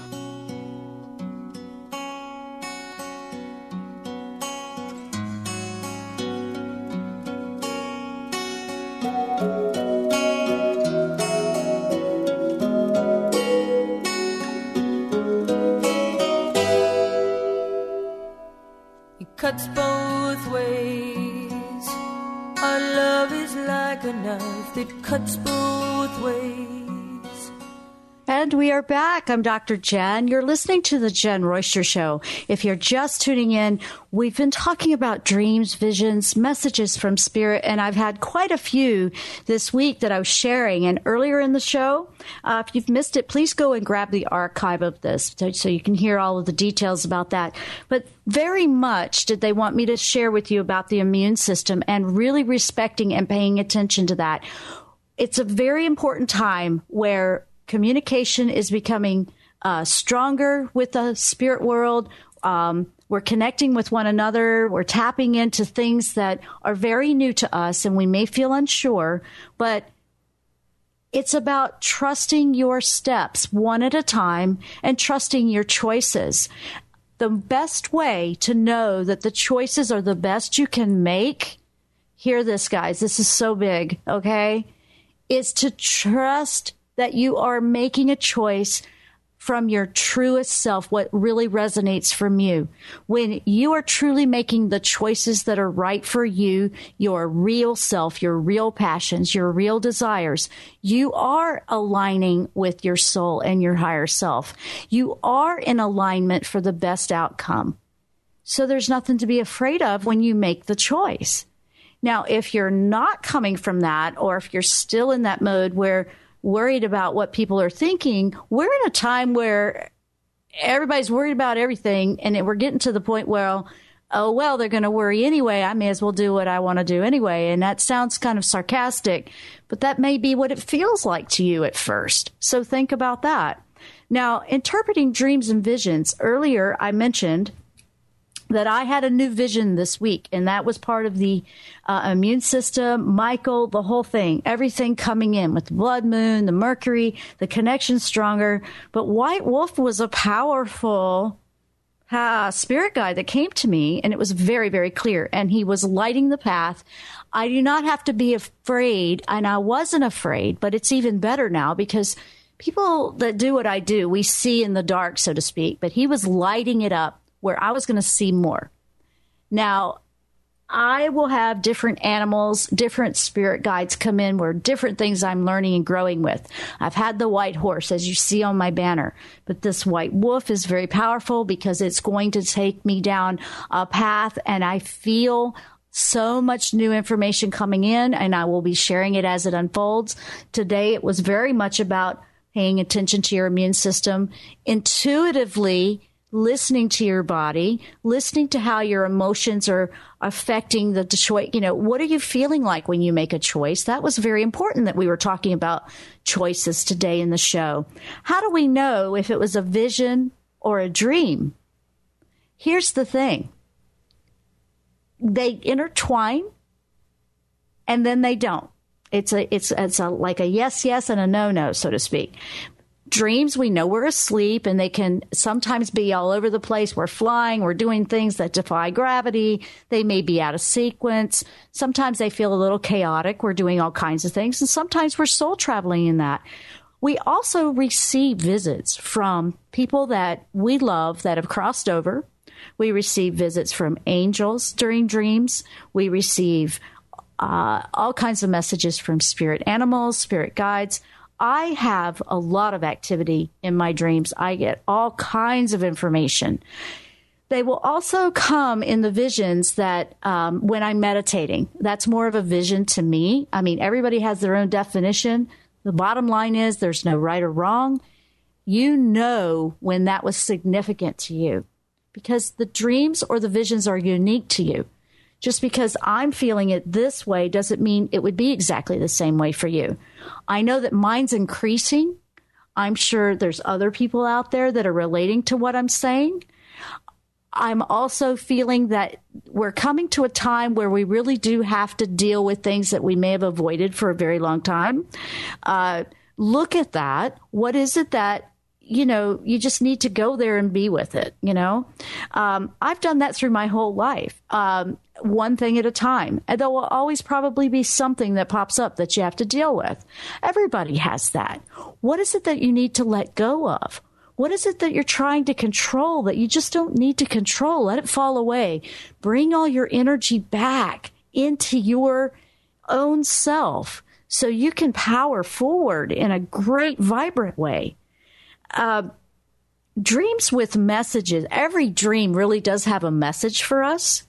Cuts both ways. Our love is like a knife that cuts both ways. And we are back. I'm Dr. Jen. You're listening to The Jen Royster Show. If you're just tuning in, we've been talking about dreams, visions, messages from spirit, and I've had quite a few this week that I was sharing. And earlier in the show, if you've missed it, please go and grab the archive of this so you can hear all of the details about that. But very much did they want me to share with you about the immune system and really respecting and paying attention to that. It's a very important time where communication is becoming stronger with the spirit world. We're connecting with one another. We're tapping into things that are very new to us, and we may feel unsure, but it's about trusting your steps one at a time and trusting your choices. The best way to know that the choices are the best you can make, hear this, guys, this is so big, okay, is to trust that you are making a choice from your truest self, what really resonates from you. When you are truly making the choices that are right for you, your real self, your real passions, your real desires, you are aligning with your soul and your higher self. You are in alignment for the best outcome. So there's nothing to be afraid of when you make the choice. Now, if you're not coming from that, or if you're still in that mode where worried about what people are thinking, we're in a time where everybody's worried about everything, and we're getting to the point where, oh, well, they're going to worry anyway. I may as well do what I want to do anyway. And that sounds kind of sarcastic, but that may be what it feels like to you at first. So think about that. Now, interpreting dreams and visions. Earlier, I mentioned that I had a new vision this week, and that was part of the immune system, Michael, the whole thing, everything coming in with the blood moon, the Mercury, the connection stronger. But White Wolf was a powerful spirit guide that came to me, and it was very, very clear, and he was lighting the path. I do not have to be afraid, and I wasn't afraid, but it's even better now because people that do what I do, we see in the dark, so to speak, but he was lighting it up where I was going to see more. Now, I will have different animals, different spirit guides come in where different things I'm learning and growing with. I've had the white horse, as you see on my banner, but this white wolf is very powerful because it's going to take me down a path, and I feel so much new information coming in, and I will be sharing it as it unfolds. Today, it was very much about paying attention to your immune system, intuitively listening to your body, listening to how your emotions are affecting the choice. You know, what are you feeling like when you make a choice? That was very important that we were talking about choices today in the show. How do we know if it was a vision or a dream? Here's the thing. They intertwine and then they don't. It's like a yes, yes, and a no, no, so to speak. Dreams, we know we're asleep, and they can sometimes be all over the place. We're flying. We're doing things that defy gravity. They may be out of sequence. Sometimes they feel a little chaotic. We're doing all kinds of things, and sometimes we're soul traveling in that. We also receive visits from people that we love that have crossed over. We receive visits from angels during dreams. We receive all kinds of messages from spirit animals, spirit guides. I have a lot of activity in my dreams. I get all kinds of information. They will also come in the visions that when I'm meditating, that's more of a vision to me. I mean, everybody has their own definition. The bottom line is there's no right or wrong. You know when that was significant to you because the dreams or the visions are unique to you. Just because I'm feeling it this way doesn't mean it would be exactly the same way for you. I know that mine's increasing. I'm sure there's other people out there that are relating to what I'm saying. I'm also feeling that we're coming to a time where we really do have to deal with things that we may have avoided for a very long time. Look at that. What is it that you just need to go there and be with it, I've done that through my whole life, one thing at a time. And there will always probably be something that pops up that you have to deal with. Everybody has that. What is it that you need to let go of? What is it that you're trying to control that you just don't need to control? Let it fall away. Bring all your energy back into your own self so you can power forward in a great, vibrant way. dreams with messages. Every dream really does have a message for us.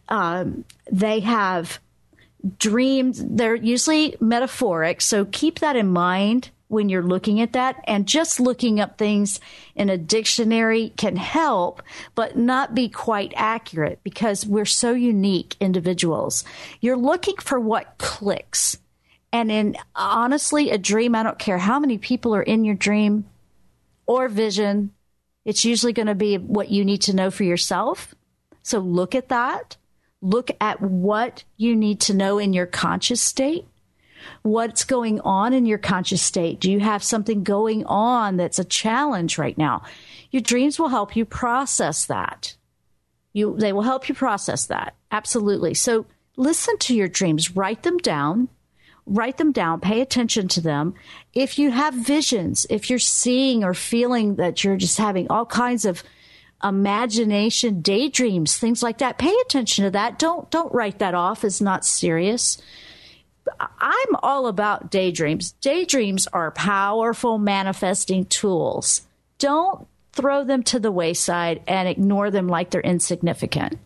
They have dreams. They're usually metaphoric. So keep that in mind when you're looking at that. And just looking up things in a dictionary can help, but not be quite accurate because we're so unique individuals. You're looking for what clicks. And in honestly, a dream, I don't care how many people are in your dream or vision, it's usually going to be what you need to know for yourself. So look at that. Look at what you need to know in your conscious state. What's going on in your conscious state? Do you have something going on that's a challenge right now? Your dreams will help you process that. They will help you process that. Absolutely. So listen to your dreams. Write them down. Pay attention to them. If you have visions, if you're seeing or feeling that you're just having all kinds of imagination, daydreams, things like that, pay attention to that. Don't write that off as not serious. I'm all about daydreams. Daydreams are powerful manifesting tools. Don't throw them to the wayside and ignore them like they're insignificant.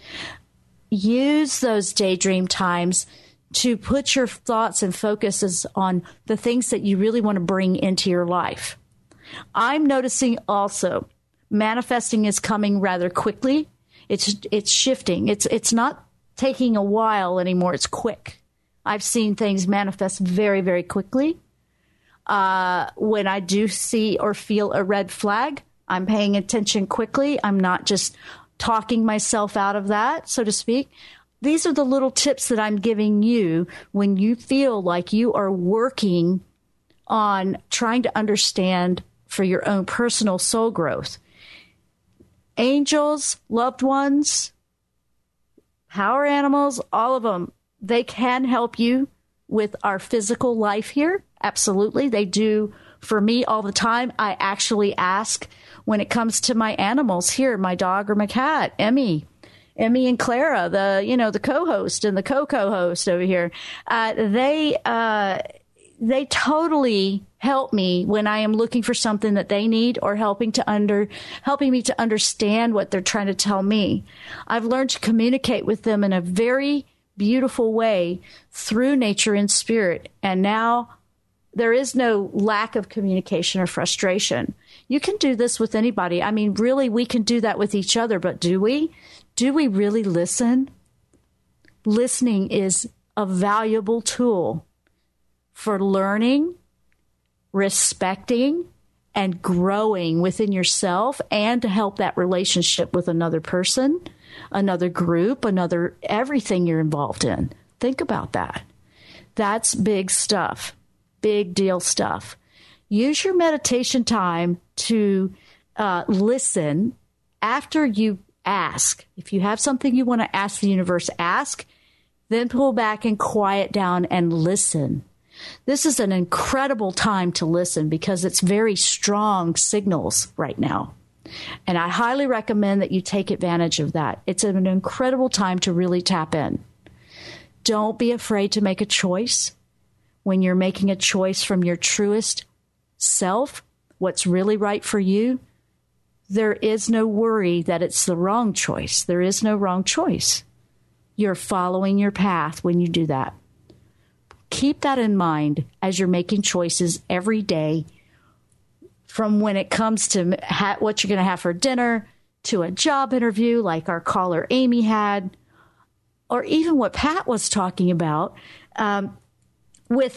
Use those daydream times to put your thoughts and focuses on the things that you really want to bring into your life. I'm noticing also manifesting is coming rather quickly. It's shifting. It's not taking a while anymore. It's quick. I've seen things manifest very, very quickly. When I do see or feel a red flag, I'm paying attention quickly. I'm not just talking myself out of that, so to speak. These are the little tips that I'm giving you when you feel like you are working on trying to understand for your own personal soul growth. Angels, loved ones, power animals, all of them, they can help you with our physical life here. Absolutely. They do for me all the time. I actually ask when it comes to my animals here, my dog or my cat, Emmy and Clara, the co-host and the co-host over here. They totally help me when I am looking for something that they need or helping me to understand what they're trying to tell me. I've learned to communicate with them in a very beautiful way through nature and spirit. And now there is no lack of communication or frustration. You can do this with anybody. I mean, really, we can do that with each other, but do we? Do we really listen? Listening is a valuable tool for learning, respecting, and growing within yourself and to help that relationship with another person, another group, everything you're involved in. Think about that. That's big stuff, big deal stuff. Use your meditation time to listen after you ask. If you have something you want to ask the universe, ask, then pull back and quiet down and listen. This is an incredible time to listen because it's very strong signals right now. And I highly recommend that you take advantage of that. It's an incredible time to really tap in. Don't be afraid to make a choice. When you're making a choice from your truest self, what's really right for you, there is no worry that it's the wrong choice. There is no wrong choice. You're following your path when you do that. Keep that in mind as you're making choices every day, from when it comes to what you're going to have for dinner, to a job interview like our caller Amy had, or even what Pat was talking about with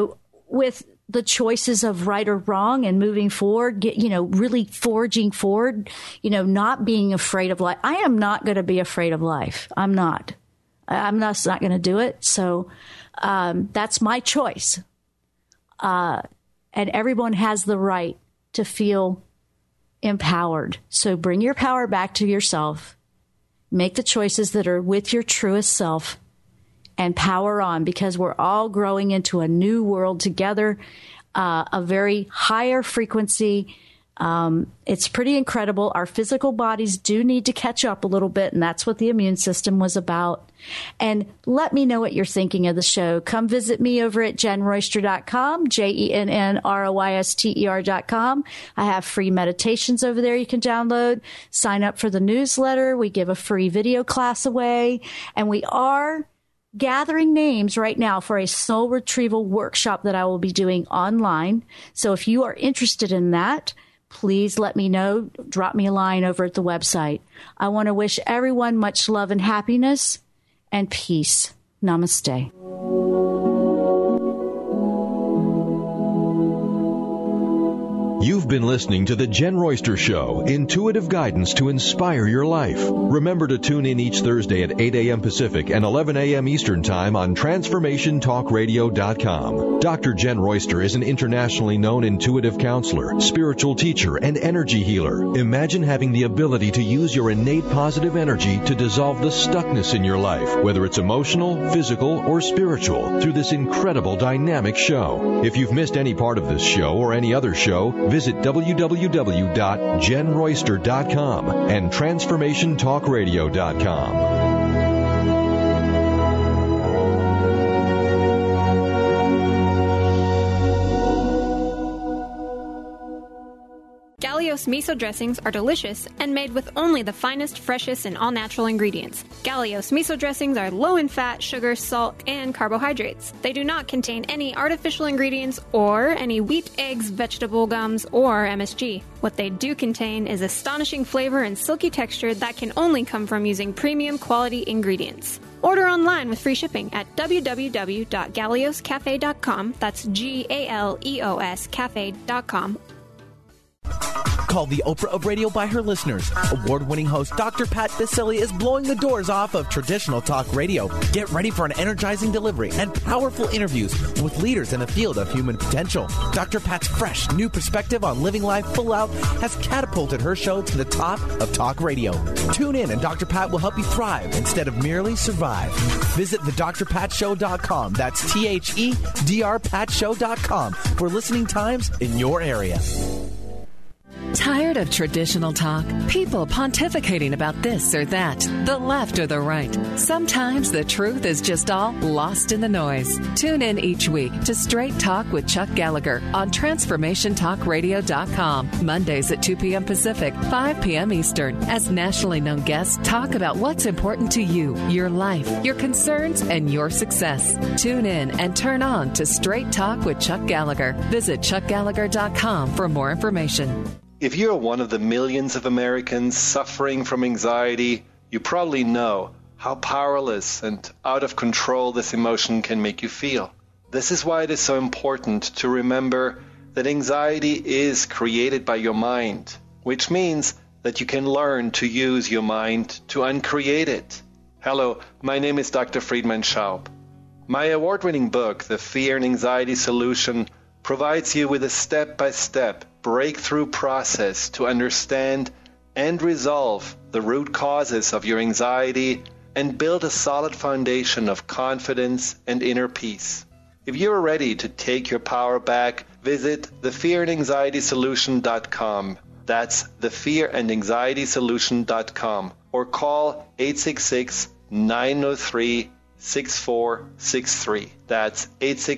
the choices of right or wrong and moving forward, really forging forward, not being afraid of life. I am not going to be afraid of life. I'm not going to do it. So that's my choice. And everyone has the right to feel empowered. So bring your power back to yourself. Make the choices that are with your truest self and power on, because we're all growing into a new world together, a very higher frequency, It's pretty incredible. Our physical bodies do need to catch up a little bit, and that's what the immune system was about. And let me know what you're thinking of the show. Come visit me over at JennRoyster.com, JennRoyster.com. I have free meditations over there you can download. Sign up for the newsletter. We give a free video class away, and we are gathering names right now for a soul retrieval workshop that I will be doing online. So if you are interested in that, please let me know. Drop me a line over at the website. I want to wish everyone much love and happiness and peace. Namaste. You've been listening to The Jen Royster Show, intuitive guidance to inspire your life. Remember to tune in each Thursday at 8 a.m. Pacific and 11 a.m. Eastern Time on TransformationTalkRadio.com. Dr. Jen Royster is an internationally known intuitive counselor, spiritual teacher, and energy healer. Imagine having the ability to use your innate positive energy to dissolve the stuckness in your life, whether it's emotional, physical, or spiritual, through this incredible dynamic show. If you've missed any part of this show or any other show, visit www.JenRoyster.com and TransformationTalkRadio.com. Galios miso dressings are delicious and made with only the finest, freshest, and all-natural ingredients. Galios miso dressings are low in fat, sugar, salt, and carbohydrates. They do not contain any artificial ingredients or any wheat, eggs, vegetable gums, or MSG. What they do contain is astonishing flavor and silky texture that can only come from using premium quality ingredients. Order online with free shipping at www.galioscafe.com. That's GALEOS cafe.com. Called the Oprah of Radio by her listeners, award-winning host Dr. Pat Baccili is blowing the doors off of traditional talk radio. Get ready for an energizing delivery and powerful interviews with leaders in the field of human potential. Dr. Pat's fresh, new perspective on living life full out has catapulted her show to the top of talk radio. Tune in and Dr. Pat will help you thrive instead of merely survive. Visit thedrpatshow.com. That's THEDRPatshow.com for listening times in your area. Tired of traditional talk? People pontificating about this or that, the left or the right. Sometimes the truth is just all lost in the noise. Tune in each week to Straight Talk with Chuck Gallagher on TransformationTalkRadio.com. Mondays at 2 p.m. Pacific, 5 p.m. Eastern, as nationally known guests talk about what's important to you, your life, your concerns, and your success. Tune in and turn on to Straight Talk with Chuck Gallagher. Visit ChuckGallagher.com for more information. If you're one of the millions of Americans suffering from anxiety, you probably know how powerless and out of control this emotion can make you feel. This is why it is so important to remember that anxiety is created by your mind, which means that you can learn to use your mind to uncreate it. Hello, my name is Dr. Friedemann Schaub. My award-winning book, The Fear and Anxiety Solution, provides you with a step-by-step breakthrough process to understand and resolve the root causes of your anxiety and build a solid foundation of confidence and inner peace. If you're ready to take your power back, visit thefearandanxietysolution.com. That's thefearandanxietysolution.com or call 866-903-6463. That's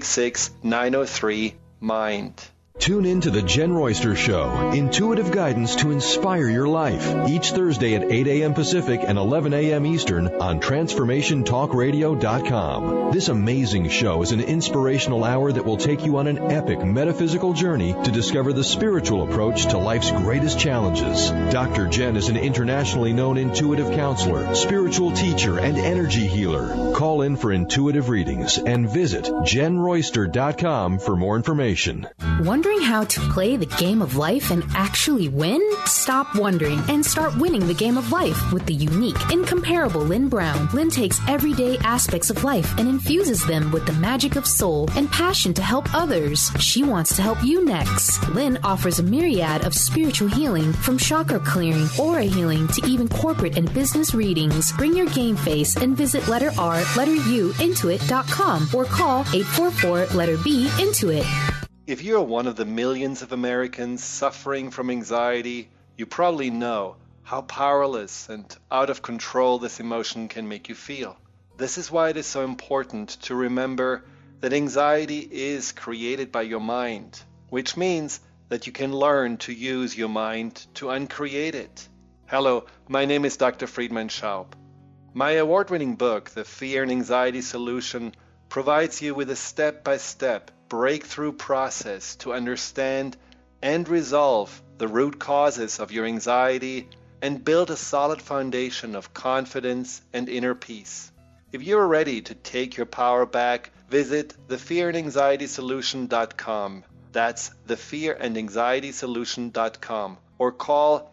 866-903-MIND. Tune in to The Jen Royster Show, intuitive guidance to inspire your life, each Thursday at 8 a.m. Pacific and 11 a.m. Eastern on TransformationTalkRadio.com. This amazing show is an inspirational hour that will take you on an epic metaphysical journey to discover the spiritual approach to life's greatest challenges. Dr. Jen is an internationally known intuitive counselor, spiritual teacher, and energy healer. Call in for intuitive readings and visit JenRoyster.com for more information. Wondering how to play the game of life and actually win? Stop wondering and start winning the game of life with the unique, incomparable Lynn Brown. Lynn takes everyday aspects of life and infuses them with the magic of soul and passion to help others. She wants to help you next. Lynn offers a myriad of spiritual healing, from chakra clearing, aura healing, to even corporate and business readings. Bring your game face and visit letter R, letter U, intuit.com or call 844-letter B, Intuit. If you're one of the millions of Americans suffering from anxiety, you probably know how powerless and out of control this emotion can make you feel. This is why it is so important to remember that anxiety is created by your mind, which means that you can learn to use your mind to uncreate it. Hello, my name is Dr. Friedemann Schaub. My award-winning book, The Fear and Anxiety Solution, provides you with a step-by-step breakthrough process to understand and resolve the root causes of your anxiety and build a solid foundation of confidence and inner peace. If you're ready to take your power back, visit thefearandanxietysolution.com. That's thefearandanxietysolution.com, or call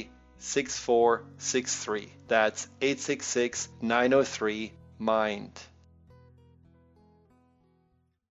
866-903-6463. That's 866-903-MIND.